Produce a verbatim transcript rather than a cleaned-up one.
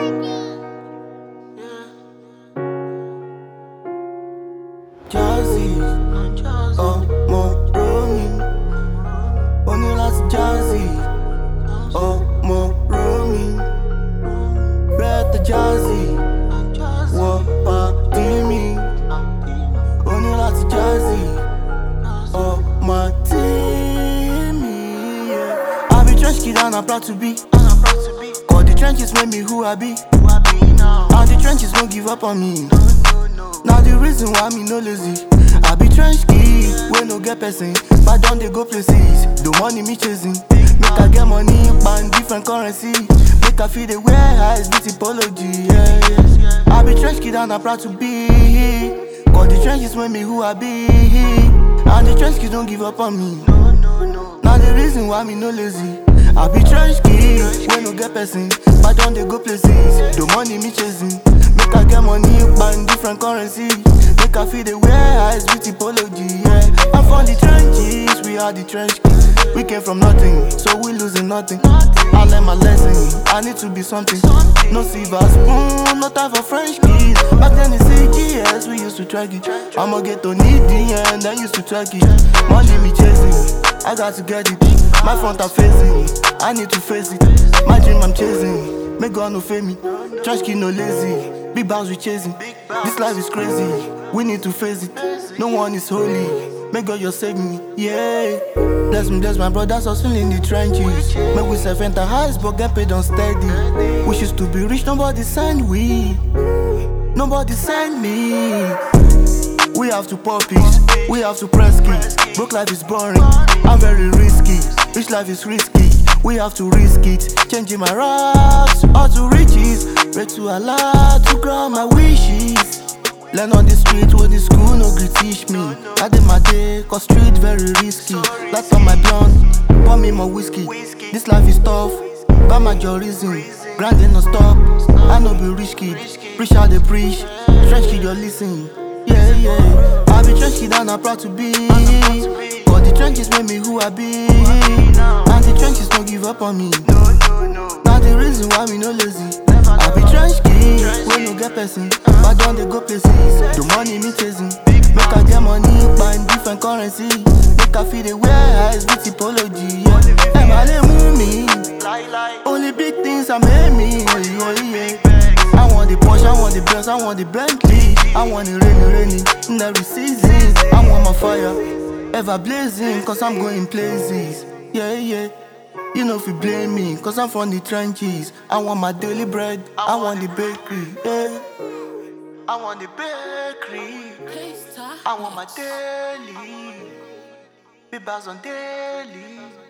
Jazzy, ọmọ Romy, ó ní láti Jazzy, ọmọ Romy, Bretta Jazzy, wọ pàdé mi, ó ní láti Jazzy, ọmọ tèmi. I be trench kid and I'm proud to be. Cause the trenches made me who I be. And the trenches won't give up on me. Now the reason why me no lazy. I be trench kid, we no get person, but don't they go places. The money me chasing, make I get money, ban different currency. Make I feel the way eyes with typology. Yeah, yeah. I be trench kid and I'm proud to be. Cause the trenches made me who I be. And the trench kids don't give up on me. Now the reason why me no lazy. I be trench kid, we no get person, but don't they go places. The money me chasing, make I get money, ban different currency. Make I feel the way eyes with typology. Yeah, I'm from the trenches, we are the trench kids. We came from nothing, so we losing nothing. I learned my lesson, I need to be something. No silver spoon, no time for French kids. Back then it's C G S, we used to track it. I'ma get to need the end, I used to track it. Money me chasing, I got to get it. My front are facing, I need to face it. My dream I'm chasing, make God no fail me. Trash kid no lazy, big bounce we chasing. This life is crazy, we need to face it. No one is holy, make God you save me, yeah. Bless me, bless my brothers hustling in the trenches. Make we self enter highs but get paid on steady. We used to be rich, nobody send we. Nobody send me. We have to pop it, we have to press key. Broke life is boring, I'm very risky. Rich life is risky, we have to risk it. Changing my rocks, all to riches. Pray to Allah to grant my wishes. Learn on the street where the school no gree teach me. I did my day, cause street very risky. Lights on my blunt, pour me more whiskey. This life is tough, got my jurism. Grinding no stop, I no be rich kid. Preach how they preach, trench kid you listen. Yeah, yeah, I be trench kid and I'm proud to be. Cause the trenches made me who I be. And the trenches don't give up on me. Now the reason why me no lazy. I be trench kid, we no get person, but don't they go places. The money me chasing, make I get money, buying different currency. Make I feel the way eyes with typology. Yeah, and I let move me. Only big things I'm aiming. Yeah, yeah. I want the Porsche, I want the Benz, I want the Bentley. I want the rainy, rainy in every season. I want my fire ever blazing, cause I'm going places. Yeah, yeah. You know if you blame me, cause I'm from the trenches. I want my daily bread, I want the bakery. Yeah. I want the bakery. I want my daily. Big bars on daily.